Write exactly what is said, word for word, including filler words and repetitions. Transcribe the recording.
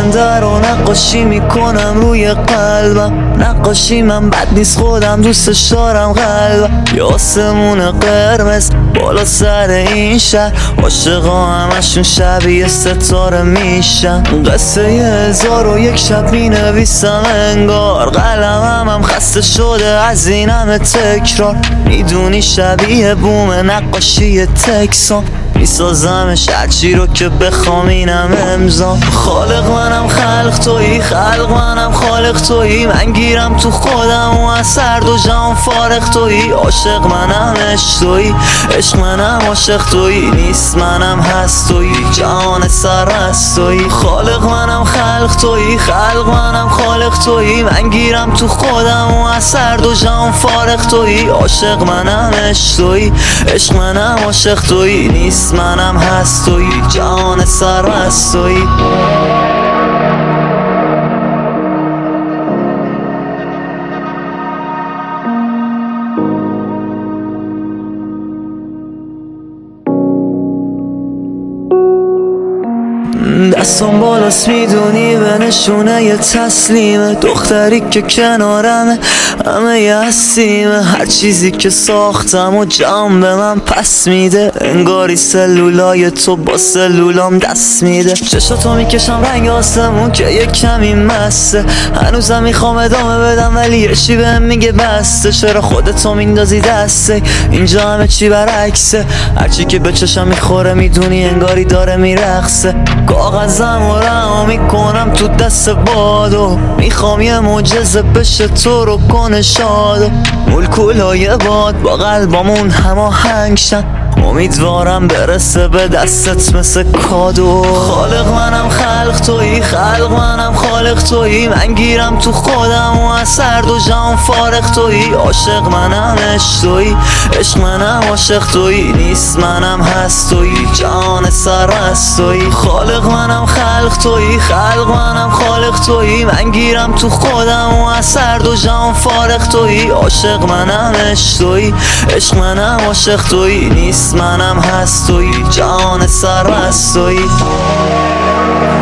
آینده رو نقاشی میکنم روی قلبم. نقاشی من بد نیست، خودم دوستش دارم قلبم. یه آسمون قرمز بالا سر این شهر، عاشقا همشون شبیه ستاره میشن. قصه یه هزار و یک شب مینویسم انگار، قلمم هم خسته شده از این همه تکرار. میدونی شبیه بوم نقاشی تکسان، میسازمش هرچی رو که بخوام اینم امضام. خالق منم خلق تویی، خلق منم خالق تویی. من گیرم تو خودم و از هر دو جهان فارغ تویی. عاشق منم عشق تویی، عشق منم عاشق تویی. نیست منم هست تویی، جهان سر از تویی. خالق منم خلق تویی، خلق منم خالق تویی. من گیرم تو خودم و از هر دو جهان فارغ تویی. عاشق منم عشق تویی، عشق منم عاشق تویی. نیست منم هست تویی، جهان سر از تویی. دستم بالاست میدونی به نشونه یه تسلیمه. دختری که کنارمه همه یه هستیمه. هر چیزی که ساختم و جام به من پس میده. انگاری سلولای تو با سلولام دست میده. چشاتو میکشم رنگ آسمون که یه کمی مسته. هنوزم میخوام ادامه بدم ولی یه چی بهم میگه بسته. چرا خودتو میندازی دسته، اینجا همه چی برعکسه. هرچی که به چشم میخوره میدونی انگاری داره میرقصه. کاغذم و رها میکنم تو دست بادو. میخوام یه معجزه بشه تو رو کنه شادو. مولکولای باد با قلبامون هماهنگ شن. امیدوارم برسه به دستت مثل کادو. خالق منم خلق تویی، خلق منم خالق تویی. من گیرم تو خودم و از هر دو جهان فارغ تویی. عاشق منم عشق تویی، عشق منم عاشق تویی. نیست منم هست تویی، جهان سر از تویی. خالق منم خلق تویی، خلق منم خالق تویی. من گیرم تو خودم و از هر دو جهان فارغ تویی. عاشق منم عشق تویی، عشق منم عاشق تویی. نیست منم هست تویی، جهان سر از تویی.